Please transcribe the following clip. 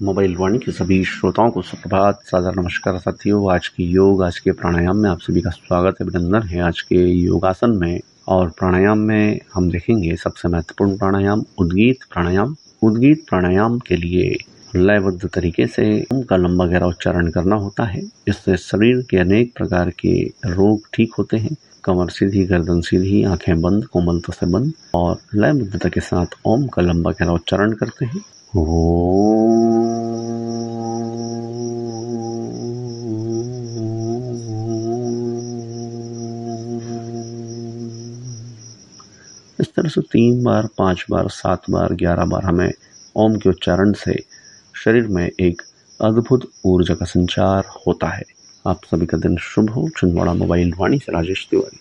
Mobile वाणी के सभी श्रोताओं को सुप्रभात, सादर नमस्कार साथियों। आज की योग, आज के प्राणायाम में आप सभी का स्वागत है, अभिनंदन है। आज के योगासन में और प्राणायाम में हम देखेंगे सबसे महत्वपूर्ण प्राणायाम उद्गीत प्राणायाम। उद्गीत प्राणायाम के लिए लयबद्ध तरीके से ओम का लंबा गहरा उच्चारण करना होता है। इससे शरीर के अनेक प्रकार के रोग ठीक होते हैं। कमर सीधी, गर्दन सीधी, आंखें बंद, कोमलता से बंद और लयबद्धता के साथ ओम का लंबा गहरा उच्चारण करते हैं। इस तरह से 3 बार, 5 बार, 7 बार, 11 बार हमें ओम के उच्चारण से शरीर में एक अद्भुत ऊर्जा का संचार होता है। आप सभी का दिन शुभ हो। छिंदवाड़ा मोबाइल वाणी से राजेश तिवारी।